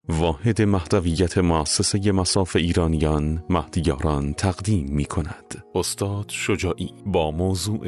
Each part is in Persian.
واحد محتویت مؤسسه مصاف ایرانیان مهدیاران تقدیم می کند. استاد شجاعی با موضوع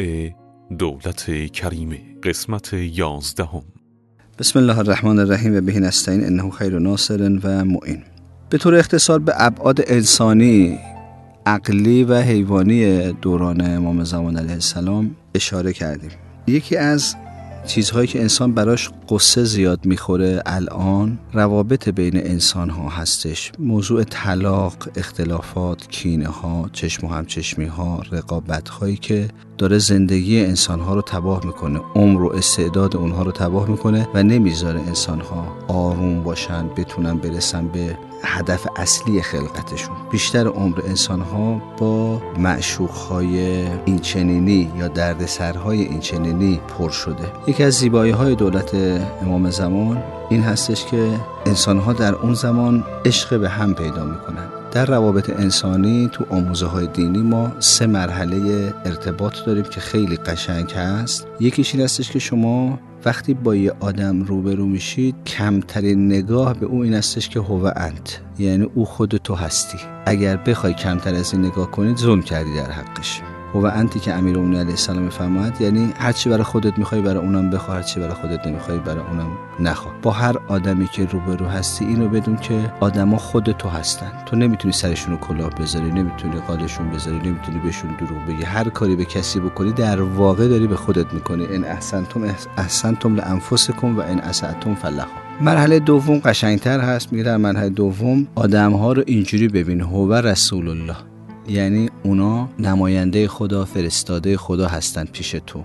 دولت کریمه، قسمت 11. بسم الله الرحمن الرحیم و به نستعین انه خیر ناصر و معین. به طور اختصار به ابعاد انسانی، عقلی و حیوانی دوران امام زمان علیه السلام اشاره کردیم. یکی از چیزهایی که انسان براش قصه زیاد میخوره الان روابط بین انسان ها هستش. موضوع طلاق، اختلافات، کینه ها، چشم و همچشمی ها، رقابت هایی که داره زندگی انسان ها رو تباه میکنه، عمر و استعداد اونها رو تباه میکنه و نمیذاره انسان ها آروم باشن، بتونن برسن به هدف اصلی خلقتشون. بیشتر عمر انسان ها با معشوق های اینچنینی یا دردسرهای اینچنینی پر شده. یکی از زیبایی های دولت امام زمان این هستش که انسان ها در اون زمان عشق به هم پیدا میکنن. در روابط انسانی تو آموزه های دینی ما 3 مرحله ارتباط داریم که خیلی قشنگ هست. یکیش این هستش که شما وقتی با یه آدم روبرو میشید کمترین نگاه به او این هستش که هو انت، یعنی او خود تو هستی. اگر بخوای کمتر از این نگاه کنید ظلم کردی در حقش. هو انتی که امیرالمومنین علیه السلام میفرماید، یعنی هر چی برای خودت میخوای برای اونم بخواه، هر چی برای خودت نمیخوای برای اونم نخواه. با هر آدمی که روبرو هستی اینو بدون که آدما خود تو هستن. تو نمیتونی سرشون رو کلاه بذاری، نمیتونی قالشون بذاری، نمیتونی بهشون دروغ بگی. هر کاری به کسی بکنی در واقع داری به خودت میکنی. ان احسنتم لانفسکم و ان اسأتم فلها. مرحله دوم قشنگتر هست. میگه در مرحله دوم آدم‌ها رو اینجوری ببین، هو رسول الله، یعنی اونا نماینده خدا، فرستاده خدا هستن پیش تو،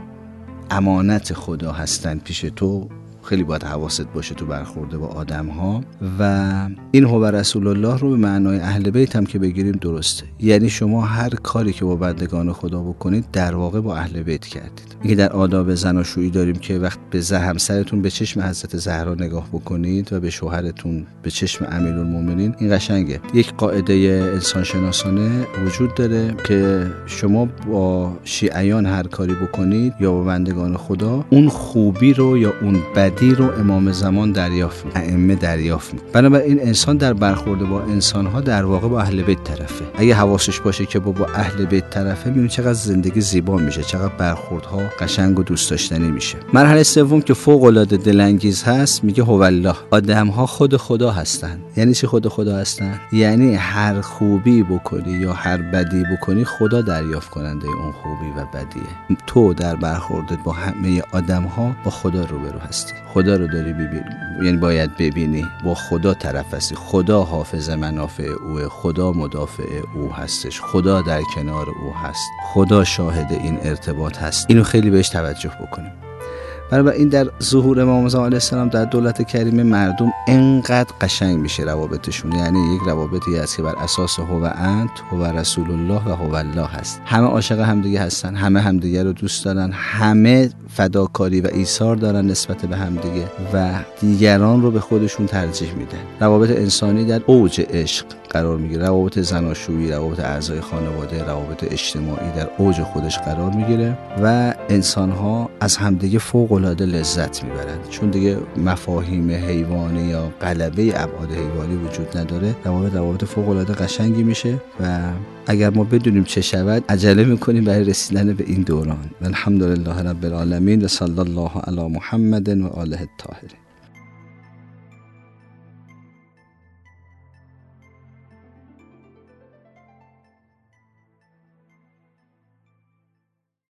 امانت خدا هستن پیش تو. خیلی باید حواست باشه تو برخورده با آدم ها. و این هو رسول الله رو به معنای اهل بیت هم که بگیریم درسته، یعنی شما هر کاری که با بندگان خدا بکنید در واقع با اهل بیت کردید. میگه در آداب زناشویی داریم که وقت به همسرتون به چشم حضرت زهرا نگاه بکنید و به شوهرتون به چشم امیرالمومنین. این قشنگه. یک قاعده انسان شناسانه وجود داره که شما با شیعیان هر کاری بکنید یا با بندگان خدا، اون خوبی رو یا اون بدی رو امام زمان دریافت می‌کنه، ائمه دریافت می‌کنه. بنابراین انسان در برخورد با انسان‌ها در واقع با اهل بیت طرفه. اگه حواسش باشه که با اهل بیت طرفه، می‌بینی چقدر زندگی زیبا میشه، چقدر برخوردها قشنگ و دوست داشتنی میشه. مرحله سوم که فوق‌العاده دلانگیز هست، میگه هو الله. آدم‌ها خود خدا هستن. یعنی چی خود خدا هستن؟ یعنی هر خوبی بکنی یا هر بدی بکنی خدا دریافت کننده اون خوبی و بدیه. تو در برخوردت با همه آدم‌ها با خدا روبرو هستی. خدا رو داری ببینی، یعنی باید ببینی با خدا طرف هستی. خدا حافظ منافع اوه، خدا مدافع او هستش، خدا در کنار او هست، خدا شاهد این ارتباط هست. اینو خیلی بهش توجه بکنیم. برای این در ظهور امام زمان علیه السلام در دولت کریمه مردم انقدر قشنگ میشه روابطشون. یعنی یک روابطی هست که بر اساس هو انت، هو رسول الله و هو الله هست. همه عاشق همدیگه هستن، همه همدیگه رو دوست دارن، همه فداکاری و ایثار دارن نسبت به همدیگه و دیگران رو به خودشون ترجیح میدن. روابط انسانی در اوج عشق قرار میگیره. روابط زناشویی، روابط اعضای خانواده، روابط اجتماعی در اوج خودش قرار میگیره و انسان‌ها از همدیگه فوق‌العاده لذت میبرن، چون دیگه مفاهیم حیوانی یا غلبه ابعاد حیوانی وجود نداره. روابط فوق‌العاده قشنگی میشه و اگر ما بدونیم چه شود عجله میکنیم برای رسیدن به این دوران. الحمدلله رب العالمین و صلی الله علی محمد و آله الطاهرین.